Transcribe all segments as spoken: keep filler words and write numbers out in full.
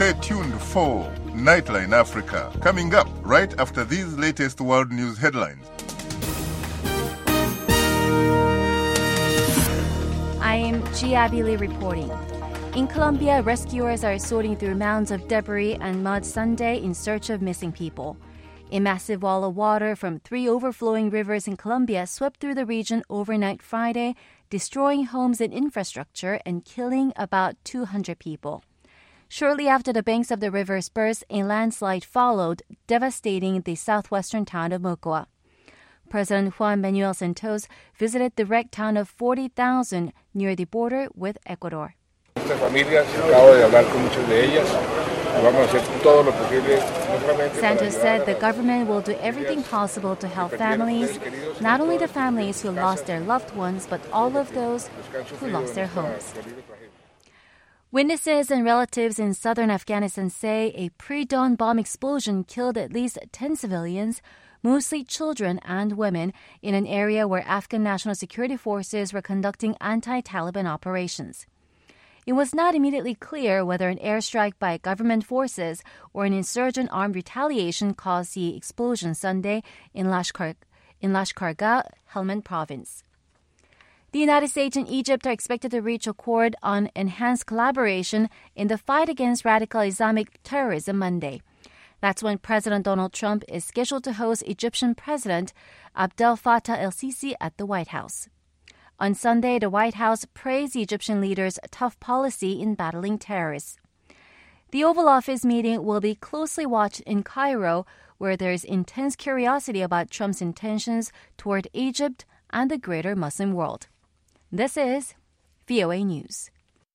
Stay tuned for Nightline Africa, coming up right after these latest world news headlines. I am Gia Lee reporting. In Colombia, rescuers are sorting through mounds of debris and mud Sunday in search of missing people. A massive wall of water from three overflowing rivers in Colombia swept through the region overnight Friday, destroying homes and infrastructure and killing about two hundred people. Shortly after the banks of the rivers burst, a landslide followed, devastating the southwestern town of Mocoa. President Juan Manuel Santos visited the wrecked town of forty thousand near the border with Ecuador. Santos said the government will do everything possible to help families, not only the families who lost their loved ones, but all of those who lost their homes. Witnesses and relatives in southern Afghanistan say a pre-dawn bomb explosion killed at least ten civilians, mostly children and women, in an area where Afghan National Security Forces were conducting anti-Taliban operations. It was not immediately clear whether an airstrike by government forces or an insurgent armed retaliation caused the explosion Sunday in Lashkar, in Lashkargah, Helmand province. The United States and Egypt are expected to reach accord on enhanced collaboration in the fight against radical Islamic terrorism Monday. That's when President Donald Trump is scheduled to host Egyptian President Abdel Fattah el-Sisi at the White House. On Sunday, the White House praised the Egyptian leader's tough policy in battling terrorists. The Oval Office meeting will be closely watched in Cairo, where there is intense curiosity about Trump's intentions toward Egypt and the greater Muslim world. This is V O A News.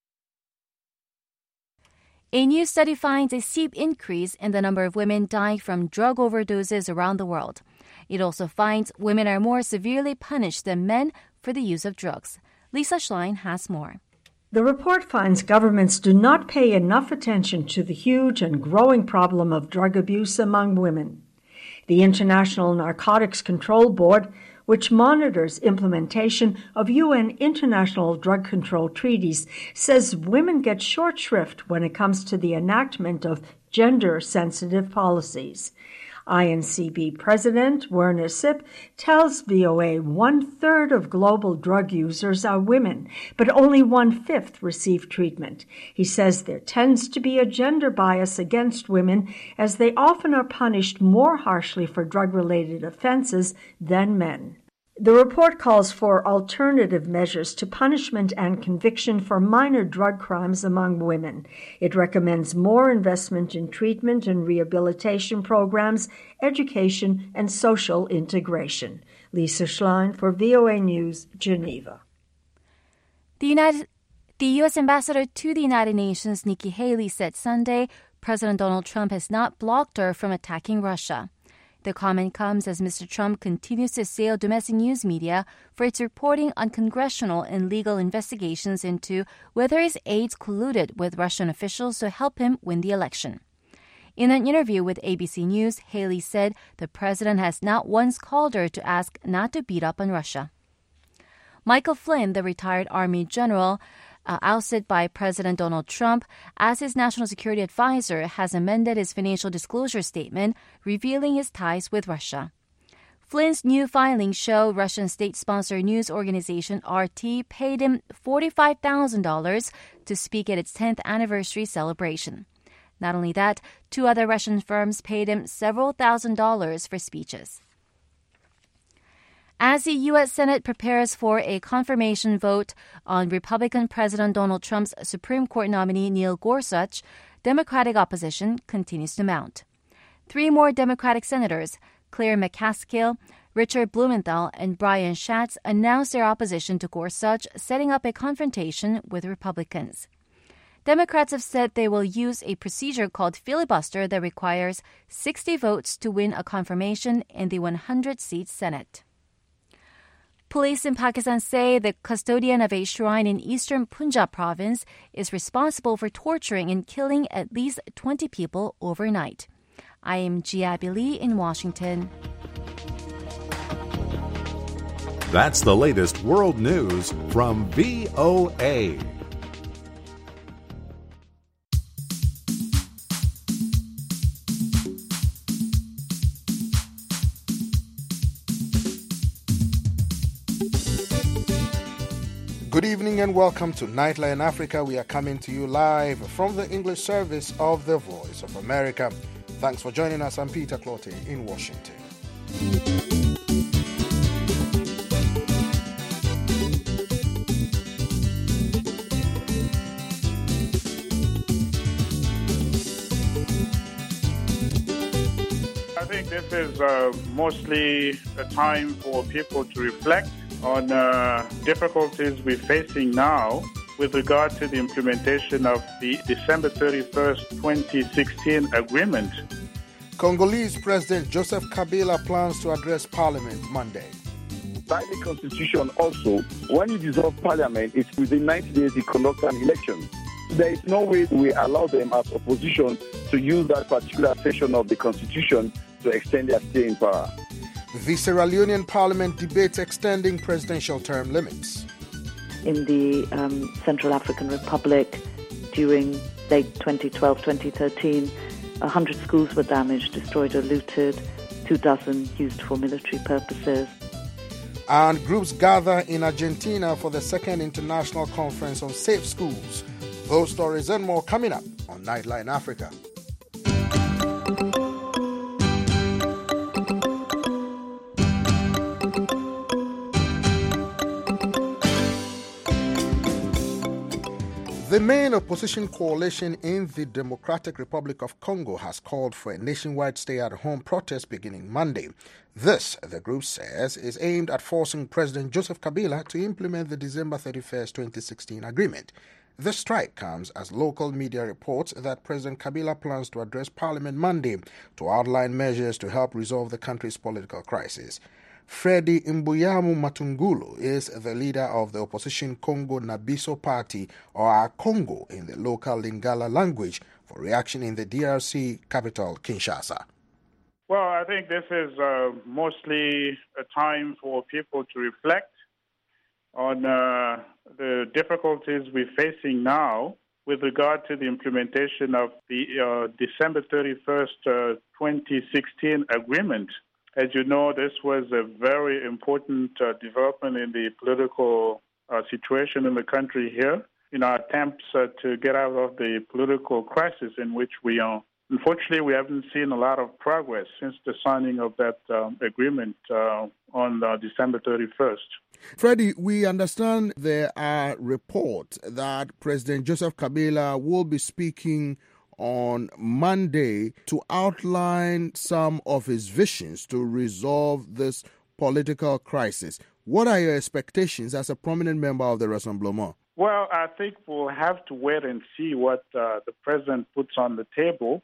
A new study finds a steep increase in the number of women dying from drug overdoses around the world. It also finds women are more severely punished than men for the use of drugs. Lisa Schlein has more. The report finds governments do not pay enough attention to the huge and growing problem of drug abuse among women. The International Narcotics Control Board, which monitors implementation of U N international drug control treaties, says women get short shrift when it comes to the enactment of gender-sensitive policies. I N C B President Werner Sipp tells V O A one-third of global drug users are women, but only one-fifth receive treatment. He says there tends to be a gender bias against women, as they often are punished more harshly for drug-related offenses than men. The report calls for alternative measures to punishment and conviction for minor drug crimes among women. It recommends more investment in treatment and rehabilitation programs, education, and social integration. Lisa Schlein for V O A News, Geneva. The United, the U S Ambassador to the United Nations, Nikki Haley, said Sunday President Donald Trump has not blocked her from attacking Russia. The comment comes as Mister Trump continues to assail domestic news media for its reporting on congressional and legal investigations into whether his aides colluded with Russian officials to help him win the election. In an interview with A B C News, Haley said the president has not once called her to ask not to beat up on Russia. Michael Flynn, the retired Army general, Uh, ousted by President Donald Trump as his national security advisor, has amended his financial disclosure statement, revealing his ties with Russia. Flynn's new filings show Russian state-sponsored news organization R T paid him forty-five thousand dollars to speak at its tenth anniversary celebration. Not only that, two other Russian firms paid him several thousand dollars for speeches. As the U S Senate prepares for a confirmation vote on Republican President Donald Trump's Supreme Court nominee Neil Gorsuch, Democratic opposition continues to mount. Three more Democratic senators, Claire McCaskill, Richard Blumenthal, and Brian Schatz, announced their opposition to Gorsuch, setting up a confrontation with Republicans. Democrats have said they will use a procedure called filibuster that requires sixty votes to win a confirmation in the one hundred seat Senate. Police in Pakistan say the custodian of a shrine in eastern Punjab province is responsible for torturing and killing at least twenty people overnight. I am Gia Lee in Washington. That's the latest world news from V O A. Good evening and welcome to Nightline Africa. We are coming to you live from the English service of the Voice of America. Thanks for joining us. I'm Peter Clottey in Washington. I think this is uh, mostly a time for people to reflect on uh, difficulties we're facing now with regard to the implementation of the December thirty-first, twenty sixteen agreement. Congolese President Joseph Kabila plans to address Parliament Monday. By the Constitution also, when you dissolve Parliament, it's within ninety days you conduct an election. There is no way we allow them as opposition to use that particular section of the Constitution to extend their stay in power. The Sierra Leonean Parliament debates extending presidential term limits. In the um, Central African Republic, during late twenty twelve twenty thirteen, one hundred schools were damaged, destroyed or looted, two dozen used for military purposes. And groups gather in Argentina for the second international conference on safe schools. Those stories and more coming up on Nightline Africa. The main opposition coalition in the Democratic Republic of Congo has called for a nationwide stay-at-home protest beginning Monday. This, the group says, is aimed at forcing President Joseph Kabila to implement the December thirty-first, twenty sixteen agreement. The strike comes as local media reports that President Kabila plans to address Parliament Monday to outline measures to help resolve the country's political crisis. Freddy Imbuyamu Matungulu is the leader of the opposition Congo Nabiso Party, or Congo in the local Lingala language, for reaction in the D R C capital, Kinshasa. Well, I think this is uh, mostly a time for people to reflect on uh, the difficulties we're facing now with regard to the implementation of the uh, December thirty-first, uh, twenty sixteen agreement. As you know, this was a very important uh, development in the political uh, situation in the country here, in our attempts uh, to get out of the political crisis in which we are. Unfortunately, we haven't seen a lot of progress since the signing of that um, agreement uh, on uh, December thirty-first. Freddie, we understand there are reports that President Joseph Kabila will be speaking on Monday to outline some of his visions to resolve this political crisis. What are your expectations as a prominent member of the Rassemblement? Well, I think we'll have to wait and see what uh, the president puts on the table.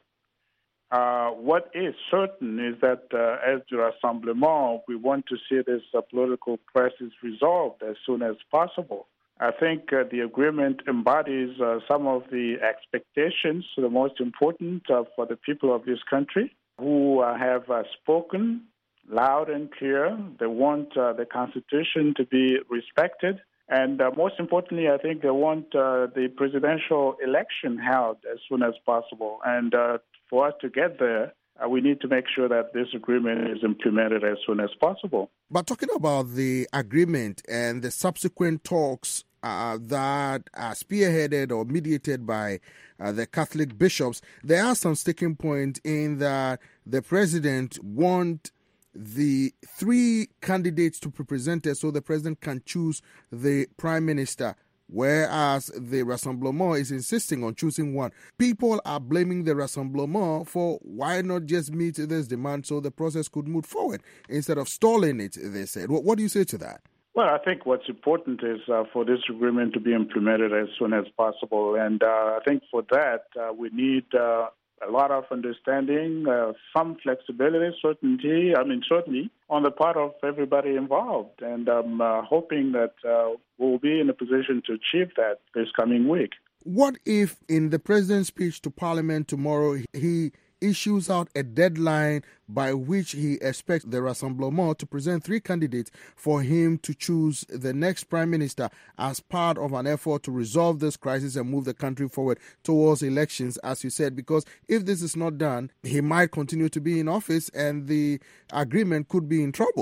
Uh, what is certain is that uh, as the Rassemblement, we want to see this uh, political crisis resolved as soon as possible. I think uh, the agreement embodies uh, some of the expectations, the most important uh, for the people of this country, who uh, have uh, spoken loud and clear. They want uh, the Constitution to be respected. And uh, most importantly, I think they want uh, the presidential election held as soon as possible. And uh, for us to get there, uh, we need to make sure that this agreement is implemented as soon as possible. But talking about the agreement and the subsequent talks uh, that are spearheaded or mediated by uh, the Catholic bishops, there are some sticking points in that the president wants the three candidates to be presented so the president can choose the prime minister, whereas the Rassemblement is insisting on choosing one. People are blaming the Rassemblement for why not just meet this demand so the process could move forward instead of stalling it, they said. What, what do you say to that? Well, I think what's important is uh, for this agreement to be implemented as soon as possible. And uh, I think for that, uh, we need uh, a lot of understanding, uh, some flexibility, certainty, I mean, certainly on the part of everybody involved. And I'm uh, hoping that uh, we'll be in a position to achieve that this coming week. What if in the president's speech to Parliament tomorrow, he issues out a deadline by which he expects the Rassemblement to present three candidates for him to choose the next prime minister as part of an effort to resolve this crisis and move the country forward towards elections, as you said, because if this is not done, he might continue to be in office and the agreement could be in trouble.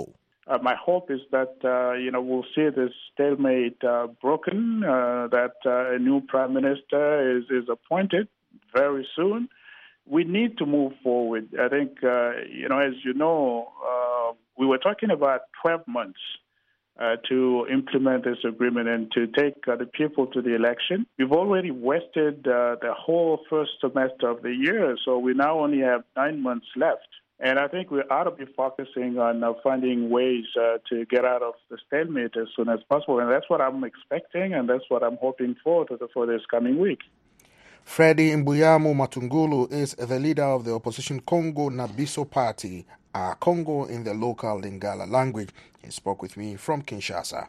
Uh, my hope is that, uh, you know, we'll see this stalemate uh, broken, uh, that uh, a new prime minister is, is appointed very soon. We need to move forward. I think, uh, you know, as you know, uh, we were talking about twelve months uh, to implement this agreement and to take uh, the people to the election. We've already wasted uh, the whole first semester of the year, so we now only have nine months left. And I think we ought to be focusing on uh, finding ways uh, to get out of the stalemate as soon as possible. And that's what I'm expecting, and that's what I'm hoping for to the, for this coming week. Freddie Mbuyamo Matungulu is the leader of the opposition Congo Nabiso Party, uh, Congo in the local Lingala language. He spoke with me from Kinshasa.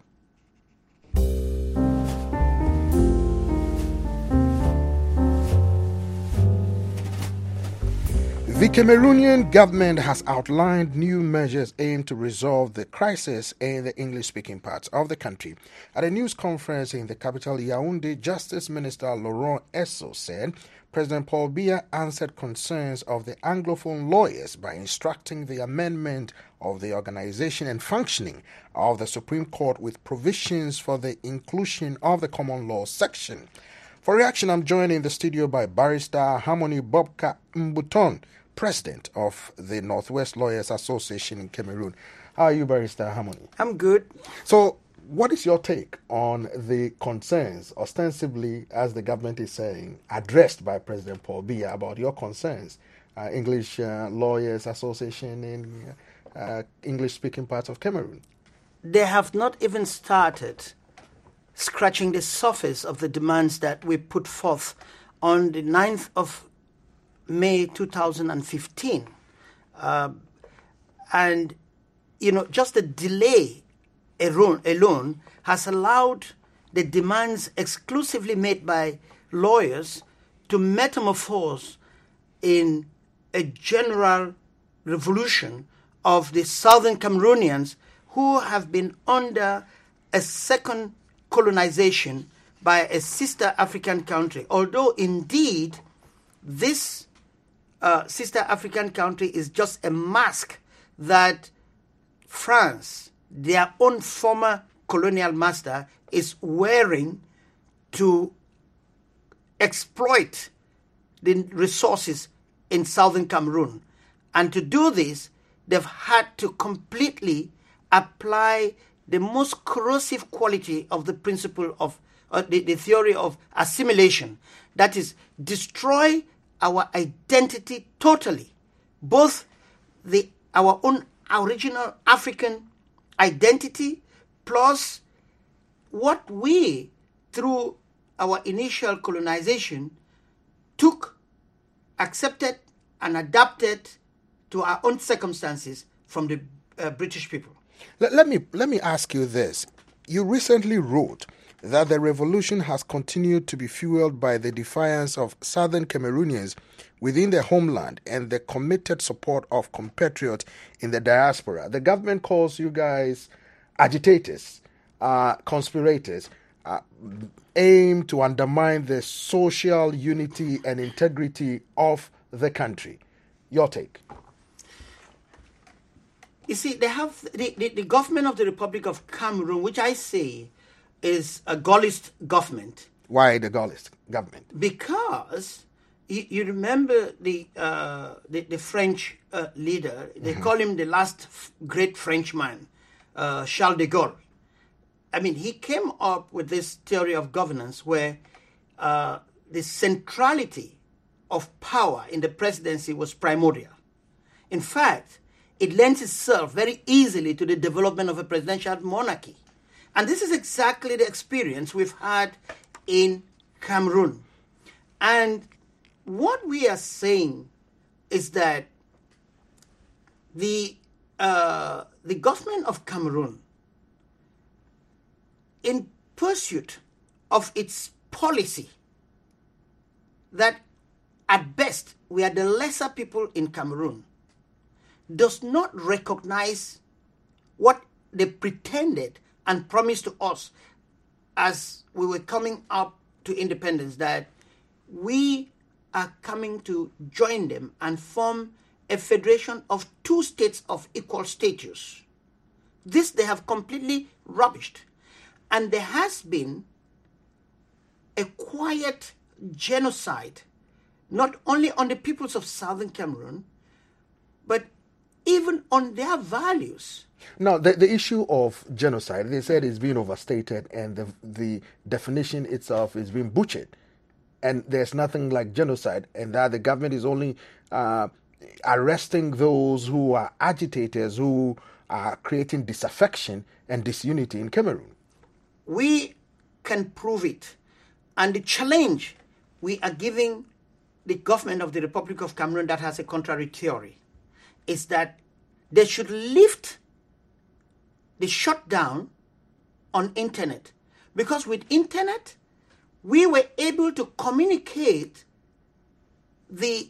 The Cameroonian government has outlined new measures aimed to resolve the crisis in the English-speaking parts of the country. At a news conference in the capital Yaoundé, Justice Minister Laurent Esso said President Paul Biya answered concerns of the Anglophone lawyers by instructing the amendment of the organization and functioning of the Supreme Court with provisions for the inclusion of the common law section. For reaction, I'm joined in the studio by Barrister Harmony Bobka Mbuton, President of the Northwest Lawyers Association in Cameroon. How are you, Barrister Harmony? I'm good. So, what is your take on the concerns, ostensibly, as the government is saying, addressed by President Paul Biya about your concerns, uh, English uh, Lawyers Association in uh, English-speaking parts of Cameroon? They have not even started scratching the surface of the demands that we put forth on the ninth of May two thousand fifteen. Uh, and, you know, just the delay alone, alone has allowed the demands exclusively made by lawyers to metamorphose in a general revolution of the southern Cameroonians who have been under a second colonization by a sister African country. Although, indeed, this uh, sister African country is just a mask that France, their own former colonial master, is wearing to exploit the resources in southern Cameroon. And to do this, they've had to completely apply the most corrosive quality of the principle of uh, the, the theory of assimilation. That is, destroy our identity totally, both the our own original African identity plus what we, through our initial colonization, took, accepted, and adapted to our own circumstances from the uh, British people. Let, let me let me ask you this. You recently wrote that the revolution has continued to be fueled by the defiance of southern Cameroonians within their homeland and the committed support of compatriots in the diaspora. The government calls you guys agitators, uh, conspirators, uh, aim to undermine the social unity and integrity of the country. Your take? You see, they have the, the, the government of the Republic of Cameroon, which I say is a Gaullist government. Why the Gaullist government? Because you, you remember the, uh, the the French uh, leader. They mm-hmm. call him the last f- great Frenchman, uh, Charles de Gaulle. I mean, he came up with this theory of governance where uh, the centrality of power in the presidency was primordial. In fact, it lends itself very easily to the development of a presidential monarchy. And this is exactly the experience we've had in Cameroon. And what we are saying is that the uh, the government of Cameroon, in pursuit of its policy, that at best we are the lesser people in Cameroon, does not recognize what they pretended and promised to us as we were coming up to independence, that we are coming to join them and form a federation of two states of equal status. This they have completely rubbished. And there has been a quiet genocide, not only on the peoples of southern Cameroon, but even on their values. Now, the, the issue of genocide, they said, is being overstated, and the, the definition itself is being butchered. And there's nothing like genocide, and that the government is only uh, arresting those who are agitators, who are creating disaffection and disunity in Cameroon. We can prove it. And the challenge we are giving the government of the Republic of Cameroon that has a contrary theory is that they should lift the shutdown on internet. Because with internet, we were able to communicate the,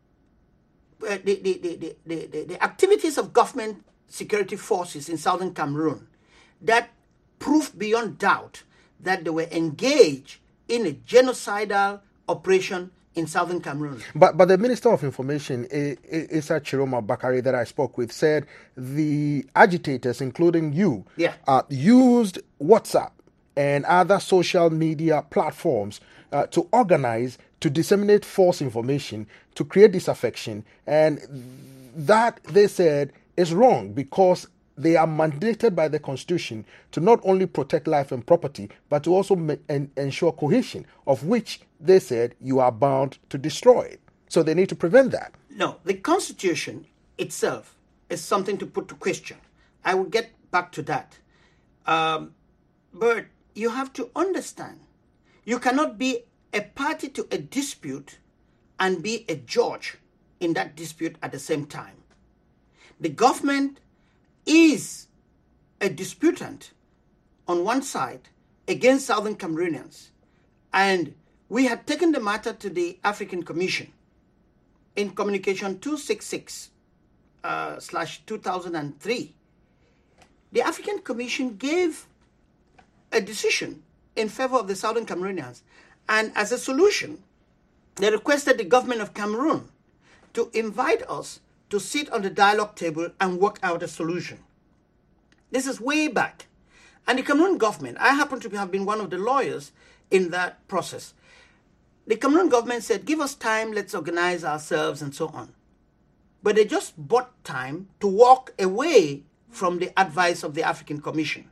uh, the, the, the, the, the, the activities of government security forces in southern Cameroon that proved beyond doubt that they were engaged in a genocidal operation in southern Cameroon. But but the Minister of Information, Issa Chiroma Bakari, that I spoke with, said the agitators, including you, yeah. uh, used WhatsApp and other social media platforms uh, to organize, to disseminate false information, to create disaffection. And that, they said, is wrong because they are mandated by the Constitution to not only protect life and property, but to also ma- en- ensure cohesion, of which they said you are bound to destroy it. So they need to prevent that. No, the Constitution itself is something to put to question. I will get back to that. Um, but you have to understand, you cannot be a party to a dispute and be a judge in that dispute at the same time. The government is a disputant on one side against Southern Cameroonians. And we had taken the matter to the African Commission in Communication two sixty-six uh, slash two thousand three. The African Commission gave a decision in favor of the Southern Cameroonians. And as a solution, they requested the government of Cameroon to invite us to sit on the dialogue table and work out a solution. This is way back. And the Cameroon government, I happen to have been one of the lawyers in that process. The Cameroon government said, give us time, let's organize ourselves and so on. But they just bought time to walk away from the advice of the African Commission.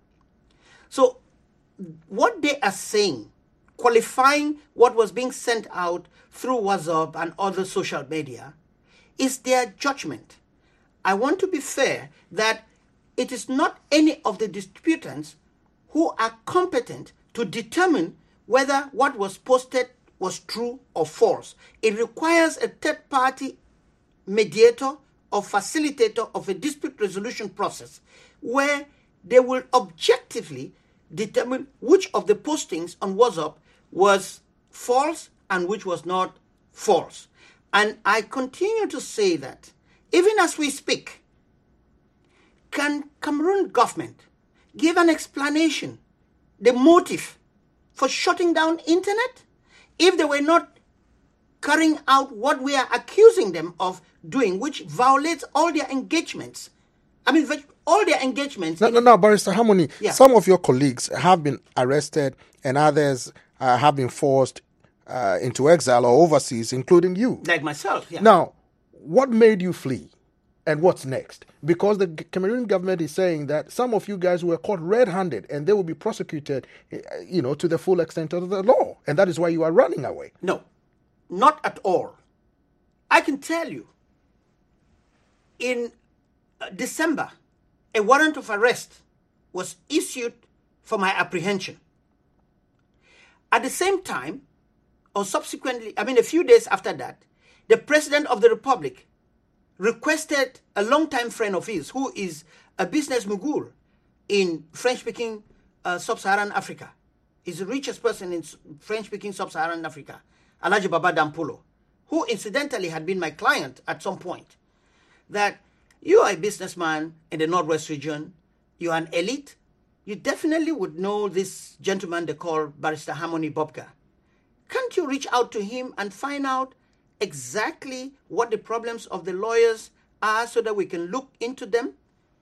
So what they are saying, qualifying what was being sent out through WhatsApp and other social media, is their judgment. I want to be fair that it is not any of the disputants who are competent to determine whether what was posted was true or false. It requires a third-party mediator or facilitator of a dispute resolution process where they will objectively determine which of the postings on WhatsApp was false and which was not false. And I continue to say that, even as we speak, can Cameroon government give an explanation, the motive for shutting down internet, if they were not carrying out what we are accusing them of doing, which violates all their engagements? I mean, all their engagements. No, no, no, Barrister Harmony, yeah. Some of your colleagues have been arrested and others uh, have been forced uh, into exile or overseas, including you. Like myself, yeah. Now, what made you flee? And what's next? Because the Cameroon government is saying that some of you guys were caught red-handed and they will be prosecuted, you know, to the full extent of the law. And that is why you are running away. No, not at all. I can tell you, in December, a warrant of arrest was issued for my apprehension. At the same time, or subsequently, I mean a few days after that, the President of the Republic requested a longtime friend of his, who is a business mogul in French-speaking uh, sub-Saharan Africa. He's the richest person in French-speaking sub-Saharan Africa, Alhaji Baba Dampulo, who incidentally had been my client at some point, that you are a businessman in the Northwest region, you are an elite, you definitely would know this gentleman they call Barrister Harmony Bobka. Can't you reach out to him and find out exactly what the problems of the lawyers are so that we can look into them?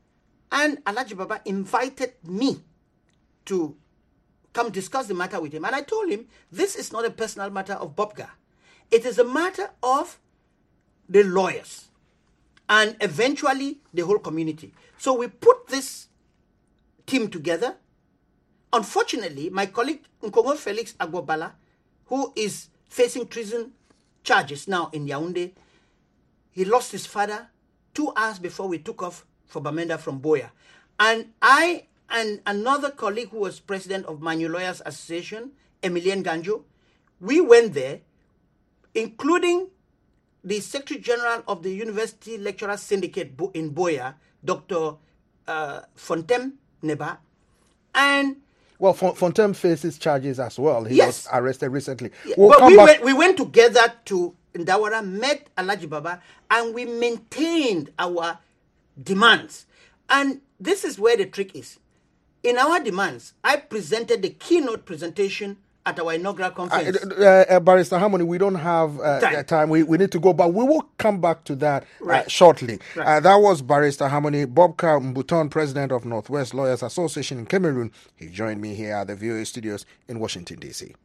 And Alhaji Baba invited me to come discuss the matter with him. And I told him, this is not a personal matter of Bobga. It is a matter of the lawyers and eventually the whole community. So we put this team together. Unfortunately, my colleague Nkongo Felix Agbobala, who is facing treason charges now in Yaoundé, he lost his father two hours before we took off for Bamenda from Buea. And I and another colleague who was president of Manu Lawyers Association, Emilien Ganjo, we went there, including the Secretary General of the University Lecturer Syndicate in Buea, Doctor Uh, Fontem Neba, and well, Fontem faces charges as well. He yes. was arrested recently. Yeah. We'll but come we back. went, we went together to Ndawara, met Alhaji Baba, and we maintained our demands. And this is where the trick is. In our demands, I presented the keynote presentation at our inaugural conference. Uh, uh, uh, Barrister Harmony, we don't have uh, time. time. We, we need to go, but we will come back to that right. uh, shortly. Right. Uh, that was Barrister Harmony Bobka Mbuton, president of Northwest Lawyers Association in Cameroon. He joined me here at the V O A studios in Washington, D C.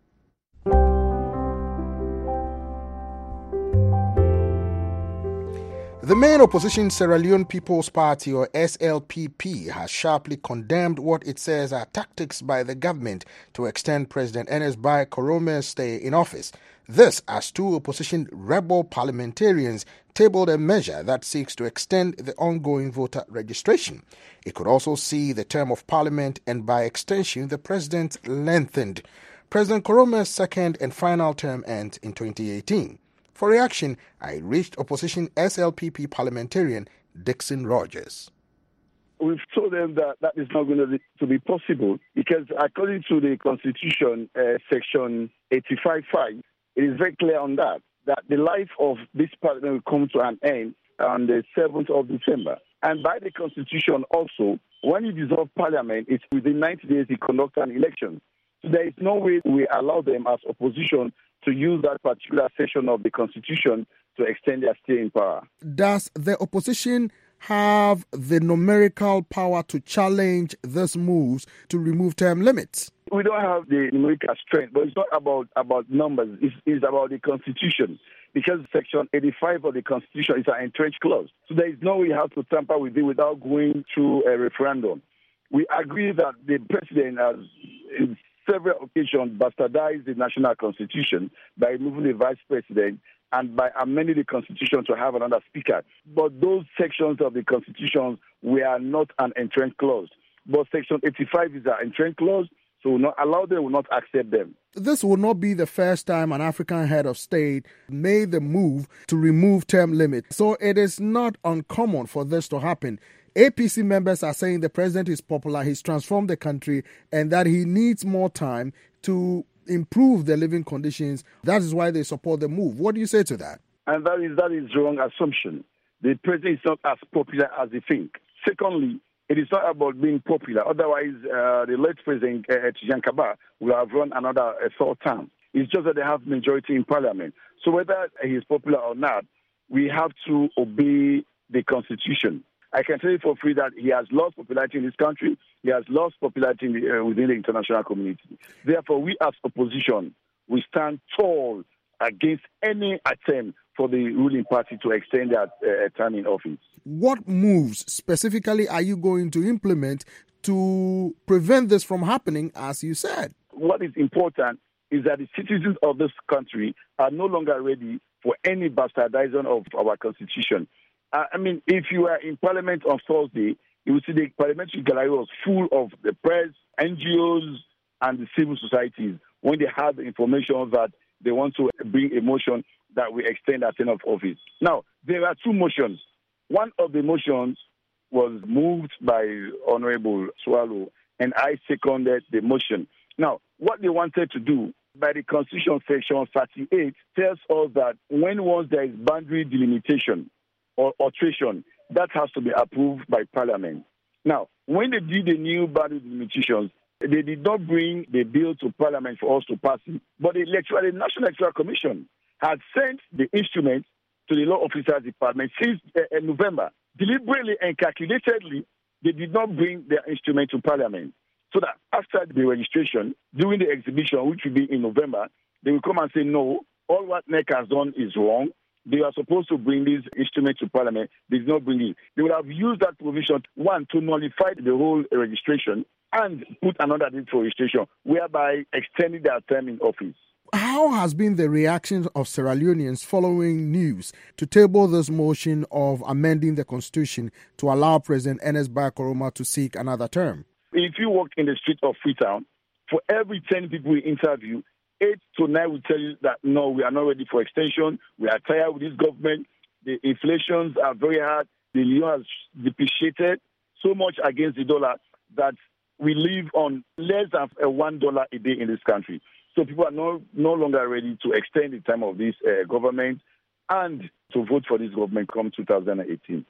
The main opposition Sierra Leone People's Party, or S L P P, has sharply condemned what it says are tactics by the government to extend President Ernest Bai Korome's stay in office. This as two opposition rebel parliamentarians tabled a measure that seeks to extend the ongoing voter registration. It could also see the term of parliament and, by extension, the president lengthened. President Korome's second and final term ends in twenty eighteen. For reaction, I reached opposition S L P P parliamentarian Dixon Rogers. We've told them that that is not going to be, to be possible because according to the Constitution, uh, Section eighty-five point five, it is very clear on that, that the life of this parliament will come to an end on the seventh of December. And by the Constitution also, when you dissolve parliament, it's within ninety days you conduct an election. So there is no way we allow them as opposition to use that particular section of the Constitution to extend their stay in power. Does the opposition have the numerical power to challenge these moves to remove term limits? We don't have the numerical strength, but it's not about, about numbers. It's, it's about the Constitution. Because Section eighty-five of the Constitution is an entrenched clause. So there is no way you have to tamper with it without going through a referendum. We agree that the president has, in several occasions, bastardized the national constitution by removing the vice president and by amending the constitution to have another speaker. But those sections of the constitution were not an entrenched clause. But Section eighty-five is an entrenched clause, so will not allow them, will not accept them. This will not be the first time an African head of state made the move to remove term limits. So it is not uncommon for this to happen. A P C members are saying the president is popular, he's transformed the country, and that he needs more time to improve the living conditions. That is why they support the move. What do you say to that? And that is that is wrong assumption. The president is not as popular as they think. Secondly, it is not about being popular. Otherwise, uh, the late president, uh, Tijan Kaba, will have run another uh, third term. It's just that they have majority in parliament. So whether he is popular or not, we have to obey the constitution. I can tell you for free that he has lost popularity in this country. He has lost popularity in the, uh, within the international community. Therefore, we as opposition, we stand tall against any attempt for the ruling party to extend their uh, term in office. What moves specifically are you going to implement to prevent this from happening, as you said? What is important is that the citizens of this country are no longer ready for any bastardizing of our constitution. Uh, I mean, if you were in Parliament on Thursday, you will see the parliamentary gallery was full of the press, N G Os, and the civil societies when they had the information that they want to bring a motion that we extend our term of office. Now, there are two motions. One of the motions was moved by Honorable Swallow, and I seconded the motion. Now, what they wanted to do by the Constitution Section thirty-eight tells us that when once there is boundary delimitation or alteration, that has to be approved by Parliament. Now, when they did the new boundary delimitations, they did not bring the bill to Parliament for us to pass it, but the, electoral, the National Electoral Commission had sent the instrument to the Law Officers Department since uh, November, deliberately and calculatedly they did not bring their instrument to Parliament. So that after the registration, during the exhibition, which will be in November, they will come and say, no, all what N E C has done is wrong. They are supposed to bring this instrument to Parliament. They did not bring it. They would have used that provision, one, to nullify the whole registration and put another date for registration, whereby extending their term in office. How has been the reaction of Sierra Leoneans following news to table this motion of amending the constitution to allow President Ernest Bai Koroma to seek another term? If you walk in the street of Freetown, for every ten people we interview, eight to nine will tell you that, no, we are not ready for extension. We are tired with this government. The inflations are very hard. The euro has depreciated so much against the dollar that we live on less than one dollar a day in this country. So people are no, no longer ready to extend the time of this uh, government and to vote for this government come two thousand eighteen.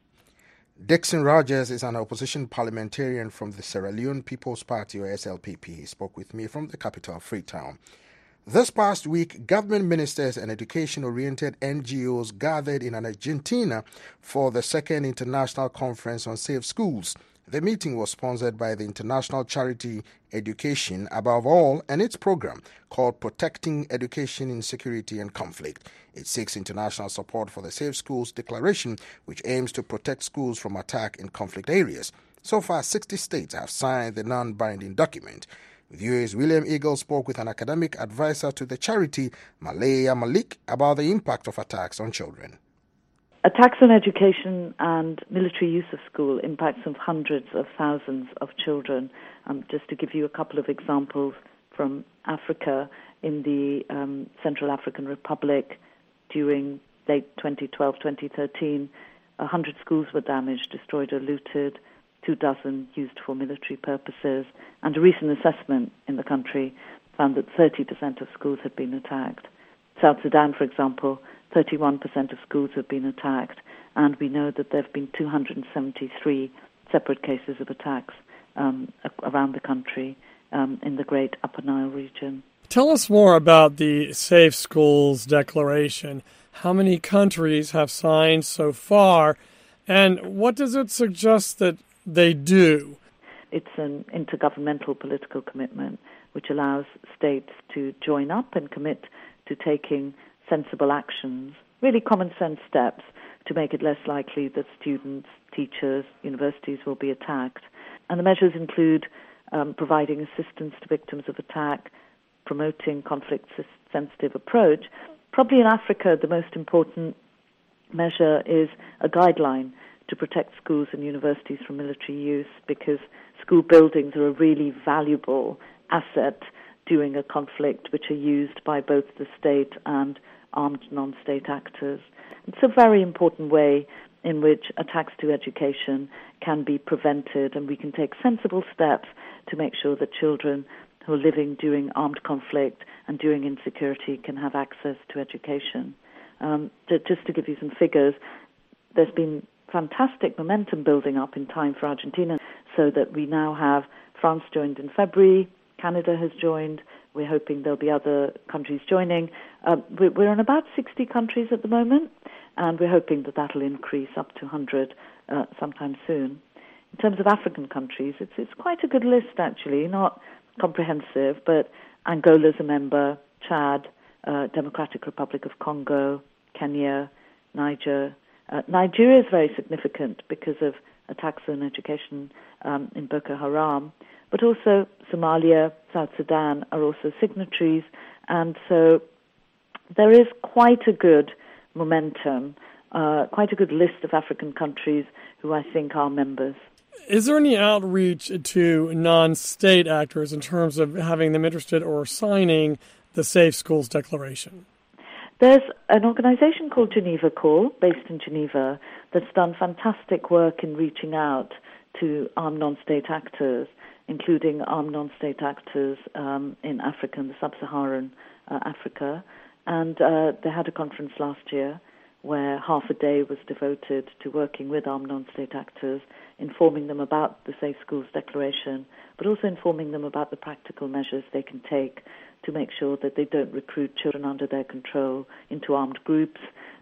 Dixon Rogers is an opposition parliamentarian from the Sierra Leone People's Party, or S L P P. He spoke with me from the capital, Freetown. This past week, government ministers and education-oriented N G Os gathered in Argentina for the second International Conference on Safe Schools. The meeting was sponsored by the international charity Education Above All and its program called Protecting Education in Security and Conflict. It seeks international support for the Safe Schools Declaration, which aims to protect schools from attack in conflict areas. So far, sixty states have signed the non-binding document. V O A's William Eagle spoke with an academic advisor to the charity, Malaya Malik, about the impact of attacks on children. Attacks on education and military use of school impacts of hundreds of thousands of children. Um, just to give you a couple of examples from Africa, in the um, Central African Republic during late twenty twelve twenty thirteen, one hundred schools were damaged, destroyed or looted, two dozen used for military purposes, and a recent assessment in the country found that thirty percent of schools had been attacked. South Sudan, for example, thirty-one percent of schools have been attacked, and we know that there have been two hundred seventy-three separate cases of attacks um, around the country um, in the Great Upper Nile region. Tell us more about the Safe Schools Declaration. How many countries have signed so far, and what does it suggest that they do? It's an intergovernmental political commitment which allows states to join up and commit to taking sensible actions, really common sense steps, to make it less likely that students, teachers, universities will be attacked. And the measures include um, providing assistance to victims of attack, promoting conflict-sensitive approach. Probably in Africa, the most important measure is a guideline to protect schools and universities from military use, because school buildings are a really valuable asset during a conflict which are used by both the state and armed non-state actors. It's a very important way in which attacks to education can be prevented, and we can take sensible steps to make sure that children who are living during armed conflict and during insecurity can have access to education. Um, to, just to give you some figures, there's been fantastic momentum building up in time for Argentina, so that we now have France joined in February, Canada has joined, we're hoping there'll be other countries joining. Uh, we're in about sixty countries at the moment, and we're hoping that that'll increase up to one hundred uh, sometime soon. In terms of African countries, it's, it's quite a good list actually, not comprehensive, but Angola's a member, Chad, uh, Democratic Republic of Congo, Kenya, Niger. Uh, Nigeria is very significant because of attacks on education um, in Boko Haram, but also Somalia, South Sudan are also signatories, and so there is quite a good momentum, uh, quite a good list of African countries who I think are members. Is there any outreach to non-state actors in terms of having them interested or signing the Safe Schools Declaration? There's an organization called Geneva Call, based in Geneva, that's done fantastic work in reaching out to armed non-state actors, including armed non-state actors um, in Africa and the sub-Saharan uh, Africa. And uh, they had a conference last year where half a day was devoted to working with armed non-state actors, informing them about the Safe Schools Declaration, but also informing them about the practical measures they can take to make sure that they don't recruit children under their control into armed groups,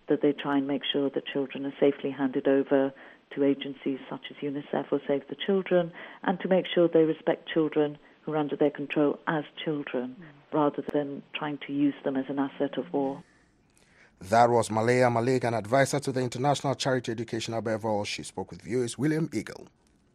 that they try and make sure that children are safely handed over to agencies such as UNICEF or Save the Children, and to make sure they respect children who are under their control as children, mm. rather than trying to use them as an asset of war. That was Malaya Malik, an advisor to the International Charity Education Aberval. She spoke with viewers William Eagle.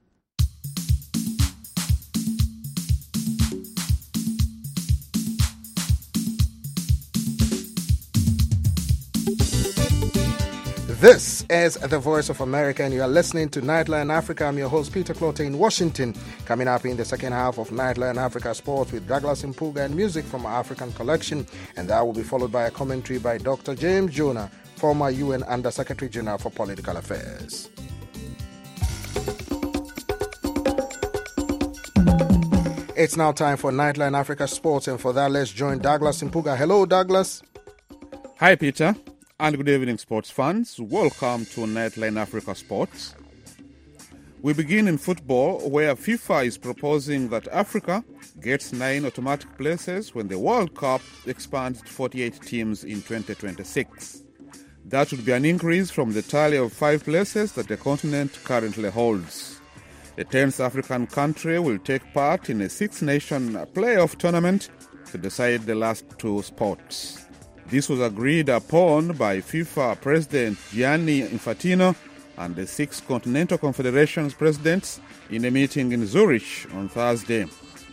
This is the Voice of America, and you are listening to Nightline Africa. I'm your host, Peter Clote, in Washington. Coming up in the second half of Nightline Africa Sports with Douglas Mpuga and music from our African collection, and that will be followed by a commentary by Doctor James Jonah, former U N Under-Secretary General for Political Affairs. It's now time for Nightline Africa Sports, and for that, let's join Douglas Mpuga. Hello, Douglas. Hi, Peter. And good evening, sports fans. Welcome to Nightline Africa Sports. We begin in football, where FIFA is proposing that Africa gets nine automatic places when the World Cup expands to forty-eight teams in twenty twenty-six. That would be an increase from the tally of five places that the continent currently holds. The tenth African country will take part in a six-nation playoff tournament to decide the last two spots. This was agreed upon by FIFA President Gianni Infantino and the six Continental Confederations presidents in a meeting in Zurich on Thursday.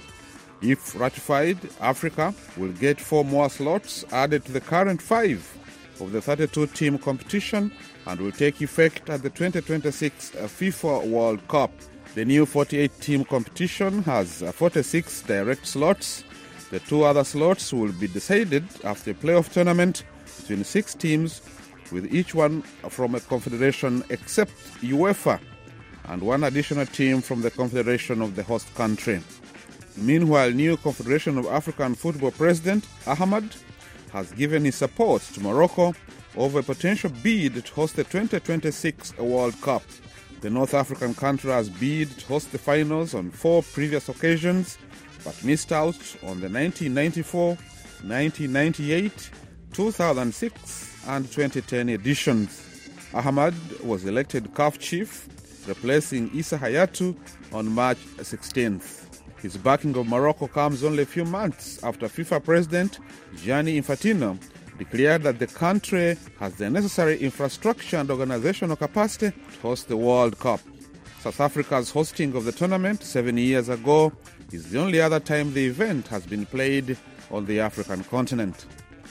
If ratified, Africa will get four more slots added to the current five of the thirty-two team competition and will take effect at the twenty twenty-six FIFA World Cup. The new forty-eight team competition has forty-six direct slots. The two other slots will be decided after a playoff tournament between six teams, with each one from a confederation except UEFA, and one additional team from the confederation of the host country. Meanwhile, new Confederation of African Football President Ahmad has given his support to Morocco over a potential bid to host the twenty twenty-six World Cup. The North African country has bid to host the finals on four previous occasions, but missed out on the nineteen ninety-four, nineteen ninety-eight, two thousand six and twenty ten editions. Ahmad was elected C A F chief, replacing Issa Hayatou on March sixteenth. His backing of Morocco comes only a few months after FIFA President Gianni Infantino declared that the country has the necessary infrastructure and organizational capacity to host the World Cup. South Africa's hosting of the tournament seven years ago is the only other time the event has been played on the African continent.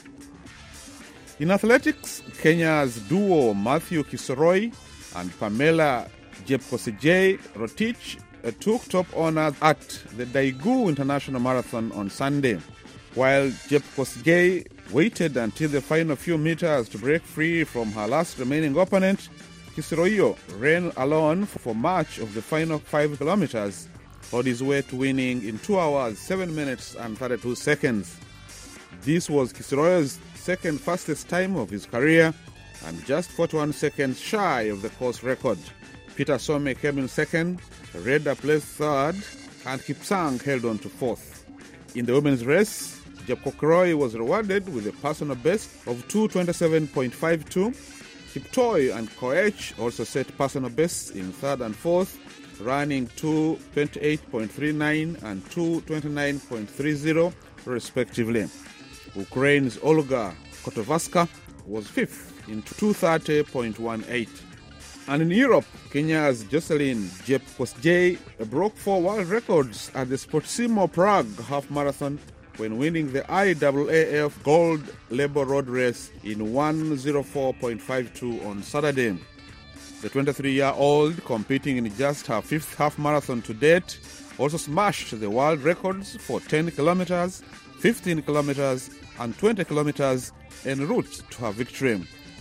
In athletics, Kenya's duo Matthew Kisoroi and Pamela Jepkosgei Rotich took top honors at the Daegu International Marathon on Sunday. While Jepkosgei waited until the final few meters to break free from her last remaining opponent, Kisoroyo ran alone for much of the final five kilometers on his way to winning in two hours, seven minutes and thirty-two seconds. This was Kisoroyo's second fastest time of his career and just forty-one seconds shy of the course record. Peter Some came in second, Reda placed third, and Kipsang held on to fourth. In the women's race, Jepkosgei was rewarded with a personal best of two twenty-seven point five two. Kiptoi and Koech also set personal bests in third and fourth, running two twenty-eight point three nine and two twenty-nine point three zero respectively. Ukraine's Olga Kotovaska was fifth in two thirty point one eight. And in Europe, Kenya's Jocelyn Jepkosgei broke four world records at the Sportsimo Prague half marathon when winning the I A A F Gold Label Road Race in one oh four point five two on Saturday. The twenty-three-year-old, competing in just her fifth half marathon to date, also smashed the world records for ten kilometers, fifteen kilometers, and twenty kilometers en route to her victory.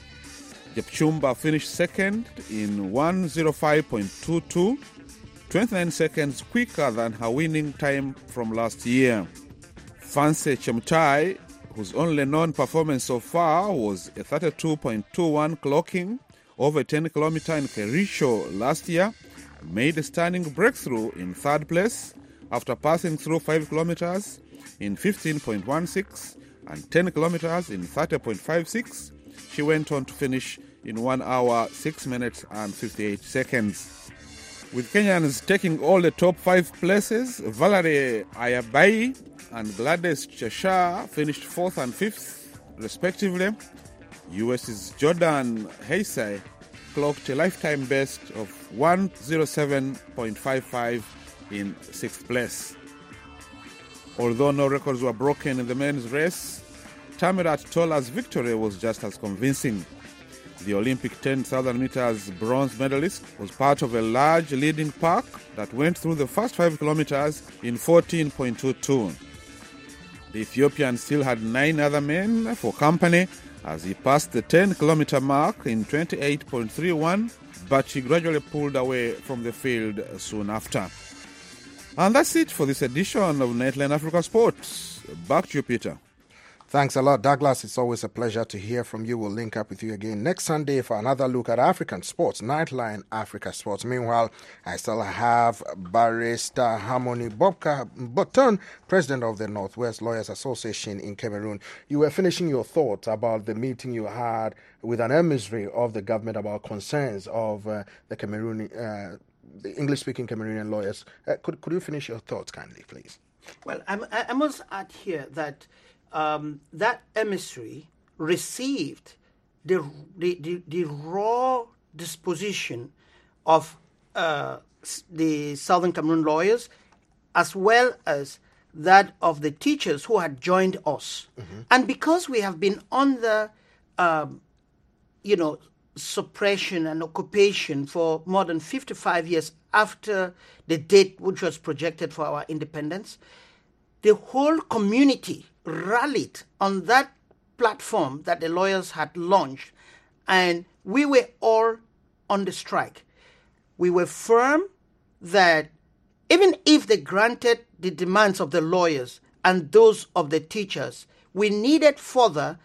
Jepchumba finished second in one oh five point two two, twenty-nine seconds quicker than her winning time from last year. Fancy Chemtai, whose only known performance so far was a thirty-two point two one clocking over ten kilometers in Kericho last year, made a stunning breakthrough in third place after passing through five kilometers in fifteen point one six and ten kilometers in thirty point five six. She went on to finish in one hour, six minutes and fifty-eight seconds. With Kenyans taking all the top five places, Valerie Ayabai and Gladys Cheshire finished fourth and fifth, respectively. U S's Jordan Heisei clocked a lifetime best of one oh seven point five five in sixth place. Although no records were broken in the men's race, Tamirat Tola's victory was just as convincing. The Olympic ten thousand meters bronze medalist was part of a large leading pack that went through the first five kilometers in fourteen point two two. The Ethiopian still had nine other men for company as he passed the ten kilometer mark in twenty-eight point three one, but he gradually pulled away from the field soon after. And that's it for this edition of Nightline Africa Sports. Back to you, Peter. Thanks a lot, Douglas. It's always a pleasure to hear from you. We'll link up with you again next Sunday for another look at African sports, Nightline Africa Sports. Meanwhile, I still have Barrister Harmony Bobka Button, President of the Northwest Lawyers Association in Cameroon. You were finishing your thoughts about the meeting you had with an emissary of the government about concerns of uh, the Cameroon, uh, the English-speaking Cameroonian lawyers. Uh, could, could you finish your thoughts kindly, please? Well, I, I must add here that Um, that emissary received the, the, the, the raw disposition of uh, the Southern Cameroon lawyers as well as that of the teachers who had joined us. Mm-hmm. And because we have been under, um, you know, suppression and occupation for more than fifty-five years after the date which was projected for our independence, the whole community rallied on that platform that the lawyers had launched, and we were all on the strike. We were firm that even if they granted the demands of the lawyers and those of the teachers, we needed further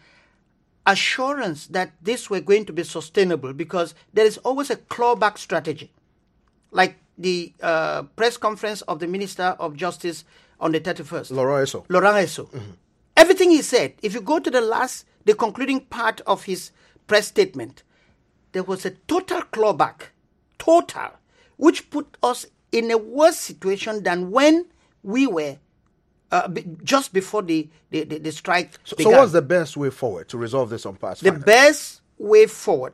assurance that this were going to be sustainable, because there is always a clawback strategy. Like the uh, press conference of the Minister of Justice on the thirty-first. Laurent Esso. Laurent Esso. Mm-hmm. Everything he said, if you go to the last, the concluding part of his press statement, there was a total clawback, total, which put us in a worse situation than when we were uh, just before the, the, the, the strike so, began. So what's the best way forward to resolve this on past? The best way forward,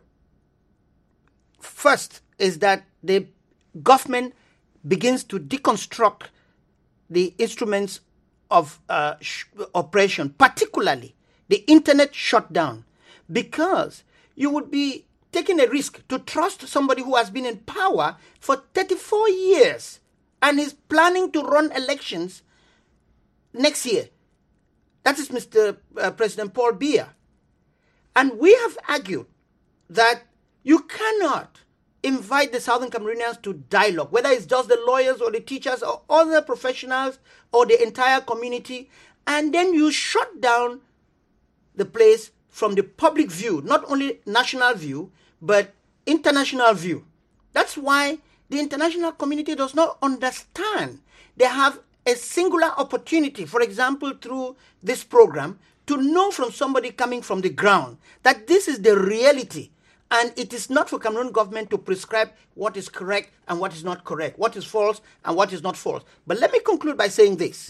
first, is that the government begins to deconstruct the instruments of uh, sh- oppression, particularly the internet shutdown, because you would be taking a risk to trust somebody who has been in power for thirty-four years and is planning to run elections next year. That is Mister Uh, President Paul Biya. And we have argued that you cannot invite the Southern Cameroonians to dialogue, whether it's just the lawyers or the teachers or other professionals or the entire community, and then you shut down the place from the public view, not only national view, but international view. That's why the international community does not understand. They have a singular opportunity, for example, through this program, to know from somebody coming from the ground that this is the reality. And it is not for Cameroon government to prescribe what is correct and what is not correct, what is false and what is not false. But let me conclude by saying this.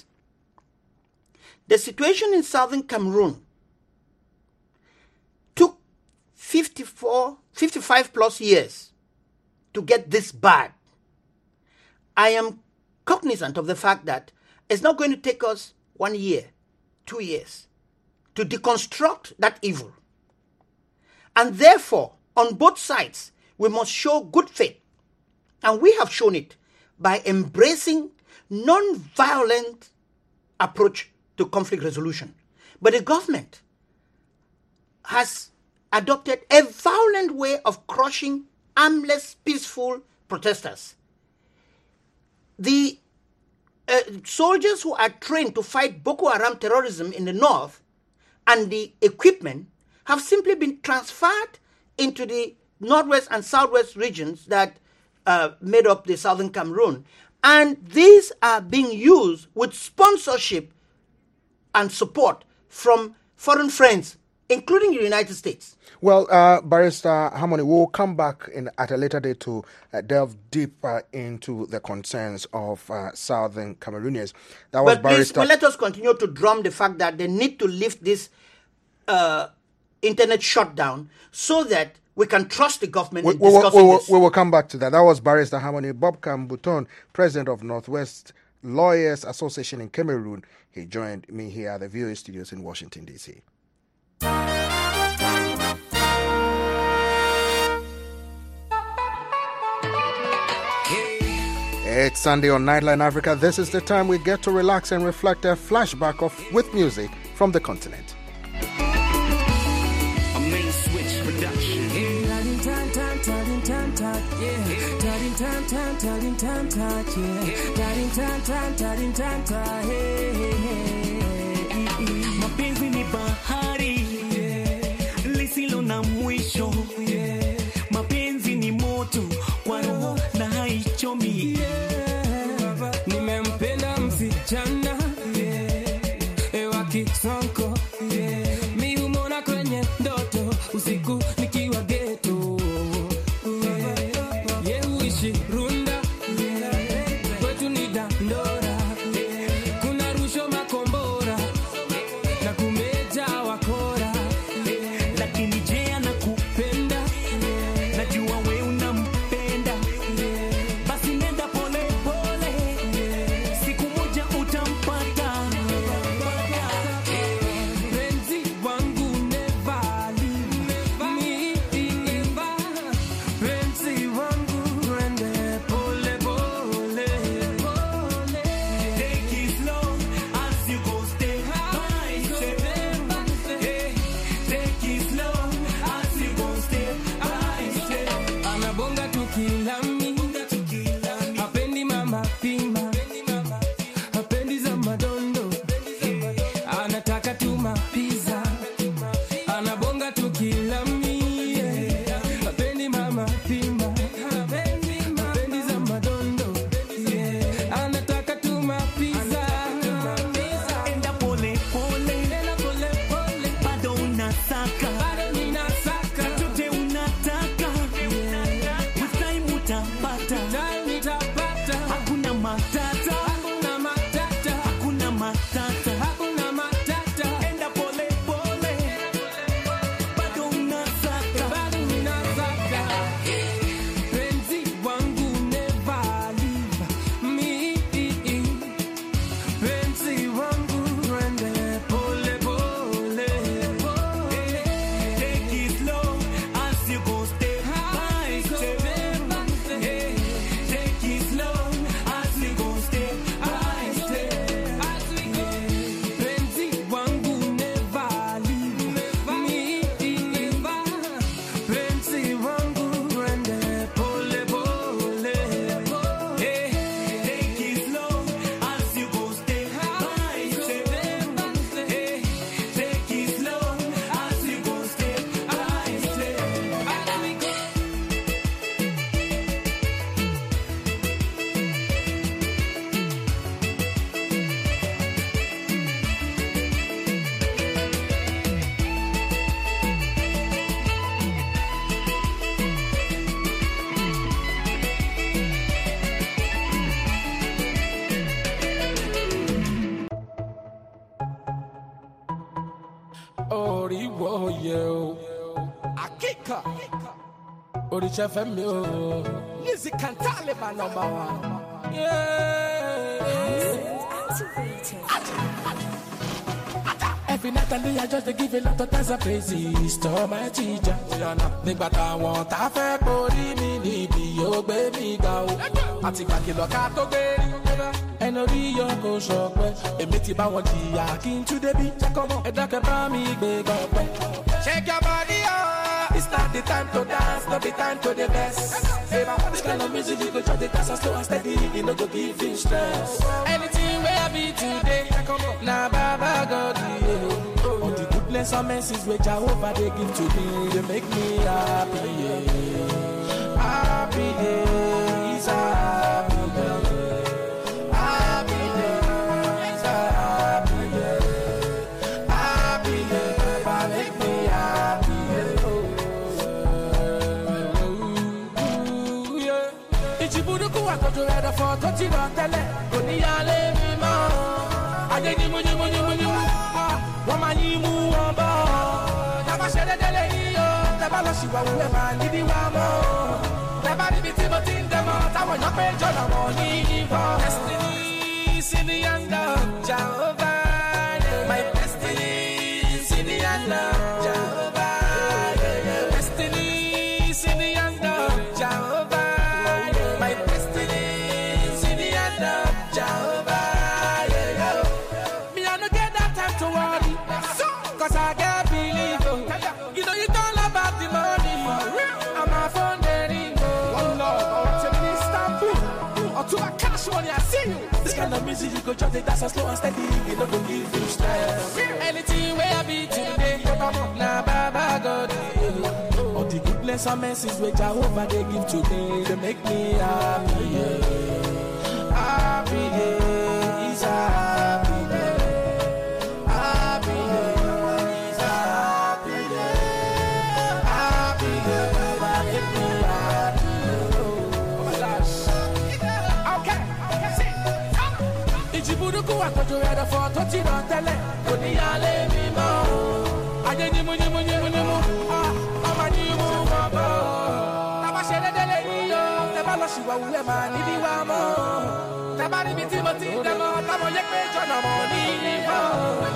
The situation in southern Cameroon took fifty-four, fifty-five plus years to get this bad. I am cognizant of the fact that it's not going to take us one year, two years to deconstruct that evil. And therefore, on both sides, we must show good faith. And we have shown it by embracing non-violent approach to conflict resolution. But the government has adopted a violent way of crushing armless, peaceful protesters. The uh, soldiers who are trained to fight Boko Haram terrorism in the north and the equipment have simply been transferred into the northwest and southwest regions that uh, made up the southern Cameroon. And these are being used with sponsorship and support from foreign friends including the United States. Well, uh, Barrister Harmony, we'll come back in, at a later date to uh, delve deeper into the concerns of uh, Southern Cameroonians. That was but Barrister. Please, well, let us continue to drum the fact that they need to lift this uh, internet shutdown so that we can trust the government we, in we, discussing we, we, this. We will come back to that. That was Barrister Harmony Bob Kambuton, President of Northwest Lawyers Association in Cameroon. He joined me here at the V O A studios in Washington, D C. It's Sunday on Nightline Africa. This is the time we get to relax and reflect a flashback of with music from the continent. A main switch production. Mapenzi ni bahari lisilo na mwisho. Mapenzi ni moto kwa roho na haichomi. Nimempenda msichana ewa kisonko. Mi humona kwenye ndoto usiku nikiwa ghetto. Ye uishi Runda kwetu ni Dandora. Kuna rusho makombora na kumeja wakora. Lakini je anakupenda? Najua we unampenda. Basi nenda pole pole, siku moja utampata. Penzi wangu never leave me. Penzi wangu ende pole pole. Take it slow as you go step by step. Take it slow as you go step by step. Anabonga tukilami, hapendi mama pima, hapendi za madondo, anataka tuma pizza. Anabonga tukilami, hapendi mama pima, hapendi za madondo, anataka tuma pizza. Enda pole pole, bado unasaka, chochote unataka, with time utapata. Hakuna matata, hakuna matata, enda pole pole, bado unasaka. Penzi wangu never leave me. Penzi wangu ende pole pole. Take it slow as you go step by step. Take it slow as you go step by step. Penzi wangu never leave me. Penzi wangu ende pole pole. Take it slow as you go step by step. Take it slow as you go step by step. Oriwo yo, Akika, Oricha Femio, Music and Taliban number one. Yeah. Every night and day I just dey give a lot of thanks and praises to my teacher. Nígbà táwọn tá fẹ́ borí mi níbi yóò gbé mi ga o. Àti gbàkìlọ̀ ká tó gbé rí. Ẹnu orí yọ kó sọpẹ́. Èmi ti bá wọn jìyà kí n tún débi. Ẹ dákẹ́ bá mi gbé gọpẹ́. Shake your body up. It's not the time to dance, not the time to the best. Hey, this kind of music you go try to dance slow and steady. You know go give you stress. Anything where I be today, na Baba God you. All the goodness and mercies which Jehovah they give to me, they make me happy. Yeah. Happy days, happy days, happy days, happy days, happy days. Baba make me àtọ́jú ẹ̀dọ̀fọ̀ tó ti rọ̀ tẹ́lẹ̀ kò ní yálé mi mọ́. Ayé ni mo ní mo ní mo ní mo, wọ́n máa yín mú wọn bọ̀. Tábà ṣe dédé lè yí o, tábà lọ ṣìwà wù ẹ̀ máa nídìí wá mọ́. Tábà níbi tí mo ti ń dẹ́mọ̀, táwọn èèyàn pé jọ̀nà wọ̀ ní ìbọn. Destiny is in the hand of Jehovah. My destiny is in the hand of Jehovah. Destiny is in the hand of Jehovah. My destiny is in the hand of Jehovah. Me, I don't get that time to worry, cause I get believe. You know you don't love about the money. I'm a phone dating. One love, I want to be Istanbul. Or to a cash money, I see you. This kind of music, you go just take that so slow and steady. You know, don't give you stress. Anything where I be today, now Baba God. All the goodness and mercies which Jehovah they give today, they make me happy. Yeah. Happy day is a happy day. Happy day is a happy day. Happy day, Baba make me happy. Oh my gosh. Okay, okay, see. Ijiburuku àtọ́jú ẹ̀dọ̀fọ̀ tó ti rọ̀ tẹ́lẹ̀ kò ní yálé mi mọ́. Ayé ni mo ní mo ní mo ní mo, ọmọ ní mo mọ̀ bọ̀. Tábà ṣe dédé lè yí o, tábà lọ ṣìwà wù ẹ̀ máa nídìí wá mọ́. Tábà níbi tí mo ti ń dẹ́mọ̀, táwọn yẹ pé jọ̀nà mọ̀ ní ìbọn.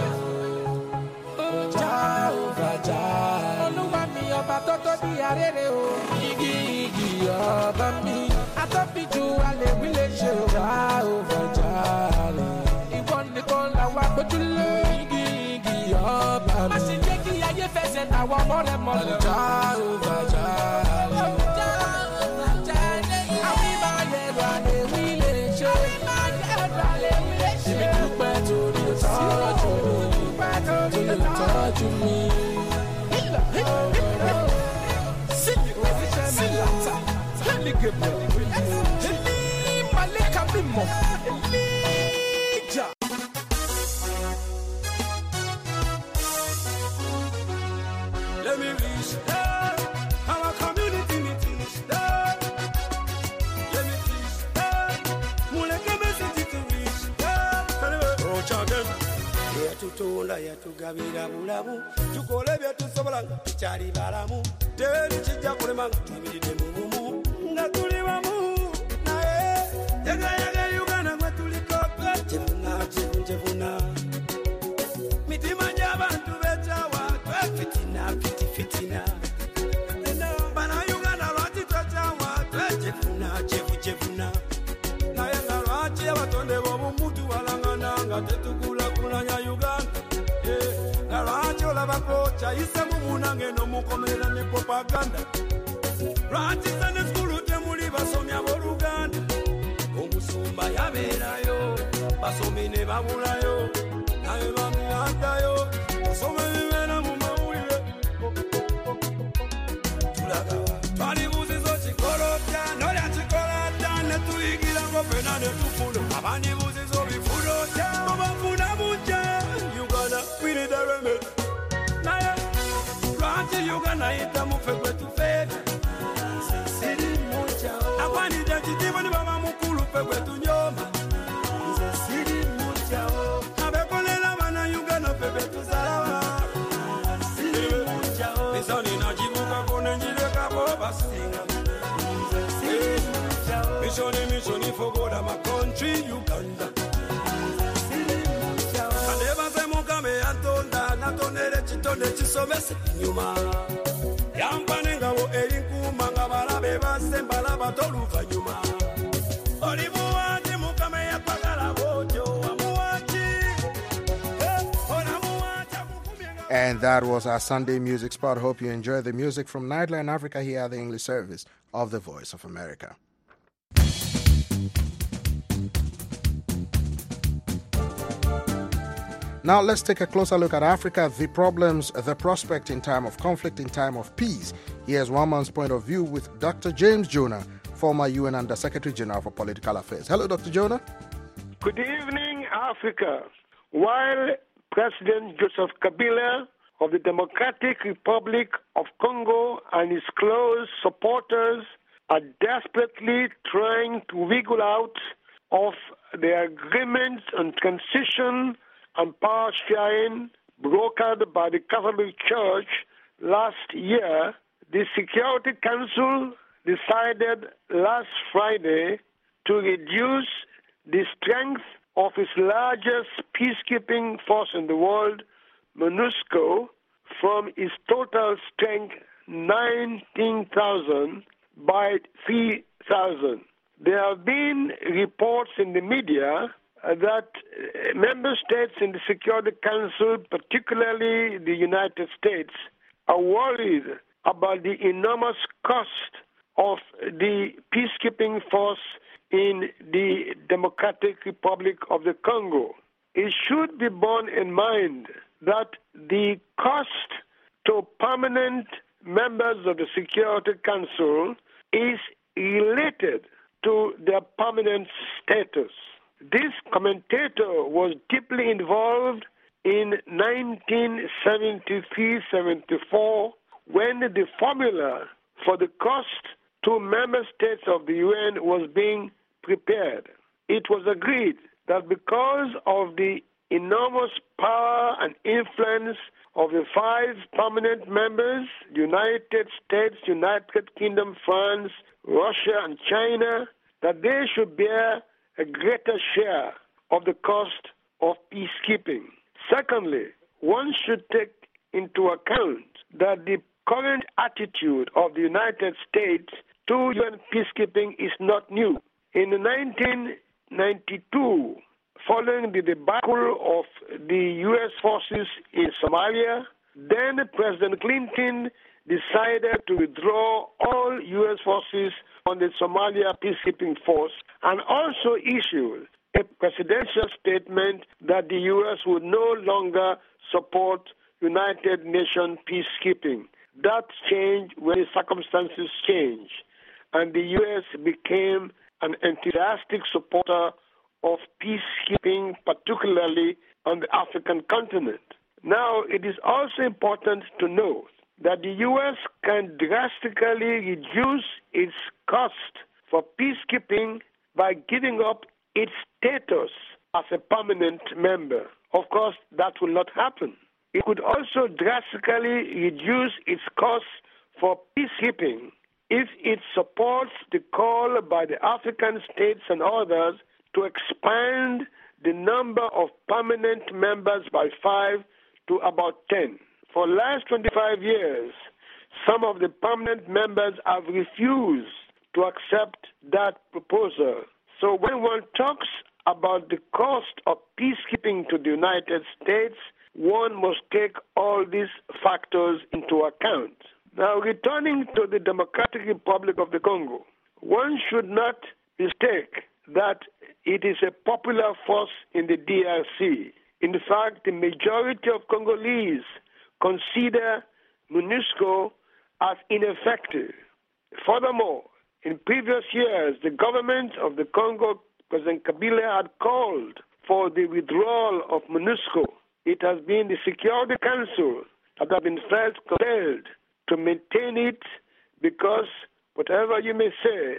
Jehovah Jireh, Olúwa mi ọba tó tó bí arére o. Igi igi ọba mi, atọ́bí ju alẹ́ wí lè ṣe o. Jehovah Jireh, ìwọ nìkan làwọn agbójúlé. Igi igi ọba mi, má ṣe jẹ́ kí ayé fẹsẹ̀ táwọn ọmọ rẹ̀ mọ̀ lọ. Jehovah Jireh, àwọn ìmọ̀ ayẹ̀rọ alẹ́ wí lè ṣe. Èmi dúpẹ́ torí o tọ́jú mi, torí o tọ́jú mi. Sílátà, Hẹ́lígẹ̀bẹ̀, Hẹ́lí Màlẹ́kà mímọ́, Elijah. Let me reach there, our community meetings there. Let me reach there, muleke message to reach there. Roach again. Yatutunda yatugabira bulamu, tukole byatusobola kyali balamu. Teri kijja kulema tubiride mu bumu, nga tuli wamu naye yaga yaga Uganda gwe tuliko twejevuna jevuna. Mitima gy'abantu beetawa twefitina fiti fitina. Bana Uganda lwaki twetawa twejevuna jevujevuna. Naye nga lwaki abatonde b'obumuntu balangana nga tetukulakulanya Uganda. Nga lwaki olabako kyayise mu munange n'omukomerera ne propaganda. Lwaki Sunday school temuli basomi ab'Oluganda. Omusumba yabeerayo, basomi ne babulayo, naye bami addayo, osoma ebibeera mu mawulire. Tulagawa twalibuuzizo kikola otya, n'olya kikola atya, ne tuyigirako ffenna ne tufuna. Abandibuuzizo bifuna otya, obafuna bujja. Uganda, we need a remedy. Naye lwaki Uganda yitamu ffe gwe tufeera. Siri mujjao akwanidde ekitiibwa ne baba mukulu ffe gwe tunyooma. Nze siri mujjao abekolera bana Uganda ffe be tuzalaba. Siri mujjao misoni nagibukako ne ngirekaako basinga. Nze siri mujjao mishoni mishoni for God and my country Uganda. Siri mujjao kandebaze Mukama yantonda natonera ekitone kisomese nyuma. Yampa n'engabo erinkuuma nga balabe basse mbalaba toluvannyuma. Oli muwaaki Mukama yakwagala bw'otyo wamuwaaki. Ona muwaaki akukumye nga. And that was our Sunday music spot. Hope you enjoy the music from Nightline Africa here at the English service of the Voice of America. Now let's take a closer look at Africa, the problems, the prospect in time of conflict, in time of peace. Here's one man's point of view with Doctor James Jonah, former U N Under-Secretary General for Political Affairs. Hello, Doctor Jonah. Good evening, Africa. While President Joseph Kabila of the Democratic Republic of Congo and his close supporters are desperately trying to wiggle out of the agreement on transition and power sharing brokered by the Catholic Church last year. The Security Council decided last Friday to reduce the strength of its largest peacekeeping force in the world, MONUSCO, from its total strength, nineteen thousand, by three thousand. There have been reports in the media uh, that uh, member states in the Security Council, particularly the United States, are worried about the enormous cost of the peacekeeping force in the Democratic Republic of the Congo. It should be borne in mind that the cost to permanent members of the Security Council is related to their permanent status. This commentator was deeply involved in nineteen seventy-three seventy-four when the formula for the cost to member states of the U N was being prepared. It was agreed that because of the enormous power and influence of the five permanent members, United States, United Kingdom, France, Russia, and China, that they should bear a greater share of the cost of peacekeeping. Secondly, one should take into account that the current attitude of the United States to U N peacekeeping is not new. In nineteen ninety-two, following the debacle of the U S forces in Somalia, then President Clinton decided to withdraw all U S forces on the Somalia peacekeeping force and also issued a presidential statement that the U S would no longer support United Nations peacekeeping. That changed when the circumstances changed, and the U S became an enthusiastic supporter of peacekeeping, particularly on the African continent. Now, it is also important to note that the U S can drastically reduce its cost for peacekeeping by giving up its status as a permanent member. Of course, that will not happen. It could also drastically reduce its costs for peacekeeping if it supports the call by the African states and others to expand the number of permanent members by five to about ten. For the last twenty-five years, some of the permanent members have refused to accept that proposal. So when one talks about the cost of peacekeeping to the United States, one must take all these factors into account. Now, returning to the Democratic Republic of the Congo, one should not mistake that it is a popular force in the D R C. In fact, the majority of Congolese consider MONUSCO as ineffective. Furthermore, in previous years, the government of the Congo, President Kabila, had called for the withdrawal of MONUSCO. It has been the Security Council that has been felt compelled to maintain it because, whatever you may say,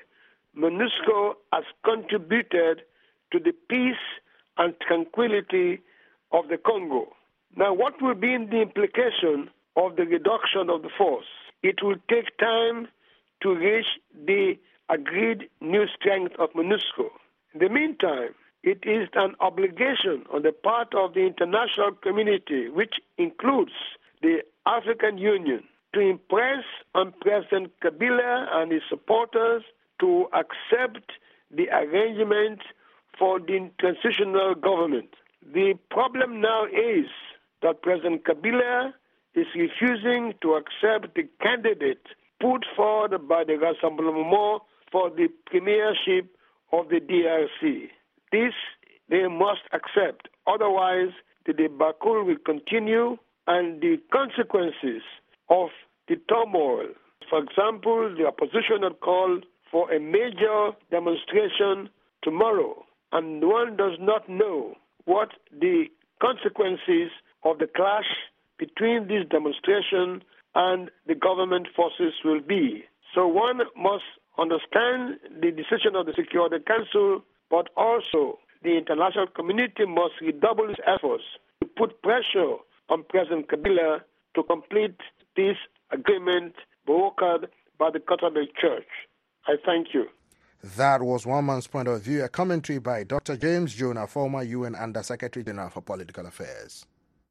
MONUSCO has contributed to the peace and tranquility of the Congo. Now, what will be the implication of the reduction of the force? It will take time to reach the agreed new strength of MONUSCO. In the meantime, it is an obligation on the part of the international community, which includes the African Union, to impress on President Kabila and his supporters to accept the arrangement for the transitional government. The problem now is that President Kabila is refusing to accept the candidate put forward by the Rassemblement for the premiership of the D R C. This they must accept. Otherwise, the debacle will continue and the consequences of the turmoil. For example, the opposition had called for a major demonstration tomorrow, and one does not know what the consequences of the clash between this demonstration and the government forces will be. So one must understand the decision of the Security Council, but also the international community must redouble its efforts to put pressure on President Kabila to complete this agreement brokered by the Catholic Church. I thank you. That was one man's point of view, a commentary by Doctor James Jonah, former U N Under-Secretary General for Political Affairs.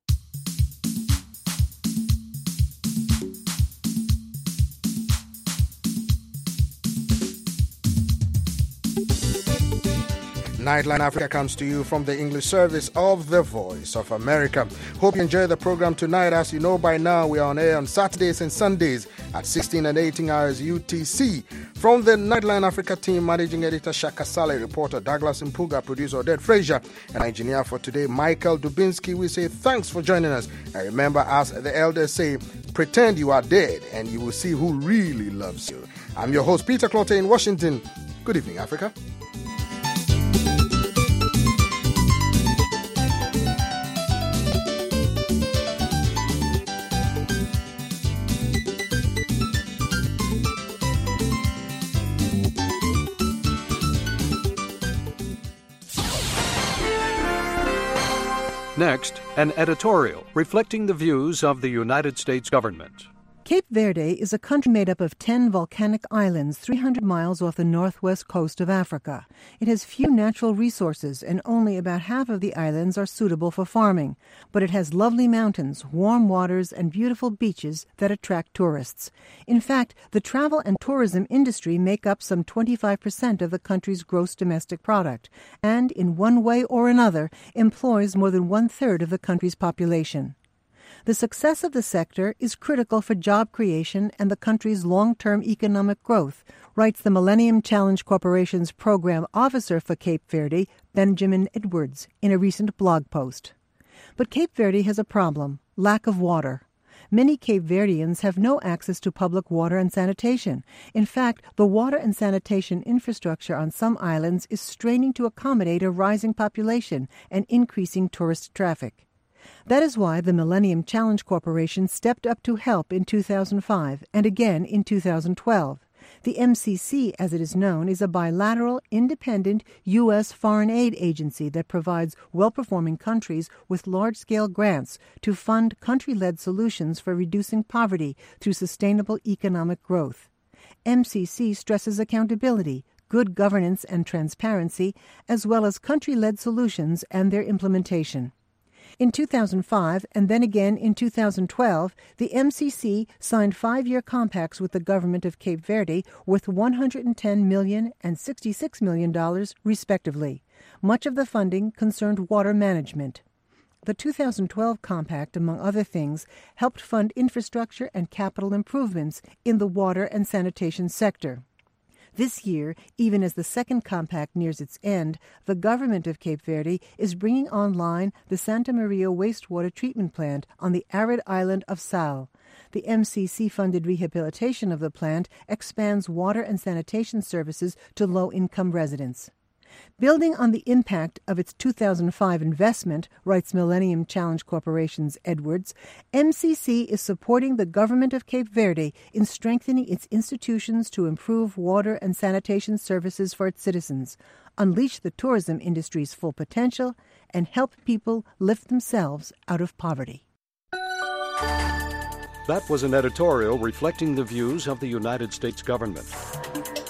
Nightline Africa comes to you from the English service of The Voice of America. Hope you enjoy the program tonight. As you know by now, we are on air on Saturdays and Sundays at sixteen and eighteen hours U T C. From the Nightline Africa team, Managing Editor Shaka Saleh, reporter Douglas Mpuga, producer Odette Frazier, and engineer for today, Michael Dubinsky, we say thanks for joining us. And remember, as the elders say, pretend you are dead and you will see who really loves you. I'm your host, Peter Clottey in Washington. Good evening, Africa. Next, an editorial reflecting the views of the United States government. Cape Verde is a country made up of ten volcanic islands three hundred miles off the northwest coast of Africa. It has few natural resources, and only about half of the islands are suitable for farming. But it has lovely mountains, warm waters, and beautiful beaches that attract tourists. In fact, the travel and tourism industry make up some twenty-five percent of the country's gross domestic product, and in one way or another employs more than one-third of the country's population. The success of the sector is critical for job creation and the country's long-term economic growth, writes the Millennium Challenge Corporation's program officer for Cape Verde, Benjamin Edwards, in a recent blog post. But Cape Verde has a problem: lack of water. Many Cape Verdeans have no access to public water and sanitation. In fact, the water and sanitation infrastructure on some islands is straining to accommodate a rising population and increasing tourist traffic. That is why the Millennium Challenge Corporation stepped up to help in two thousand five and again in two thousand twelve. The M C C, as it is known, is a bilateral, independent U S foreign aid agency that provides well-performing countries with large-scale grants to fund country-led solutions for reducing poverty through sustainable economic growth. M C C stresses accountability, good governance and transparency, as well as country-led solutions and their implementation. In two thousand five, and then again in two thousand twelve, the M C C signed five-year compacts with the government of Cape Verde worth one hundred ten million dollars and sixty-six million dollars, respectively. Much of the funding concerned water management. The two thousand twelve compact, among other things, helped fund infrastructure and capital improvements in the water and sanitation sector. This year, even as the second compact nears its end, the government of Cape Verde is bringing online the Santa Maria wastewater treatment plant on the arid island of Sal. The M C C-funded rehabilitation of the plant expands water and sanitation services to low-income residents. Building on the impact of its two thousand five investment, writes Millennium Challenge Corporation's Edwards, M C C is supporting the government of Cape Verde in strengthening its institutions to improve water and sanitation services for its citizens, unleash the tourism industry's full potential, and help people lift themselves out of poverty. That was an editorial reflecting the views of the United States government.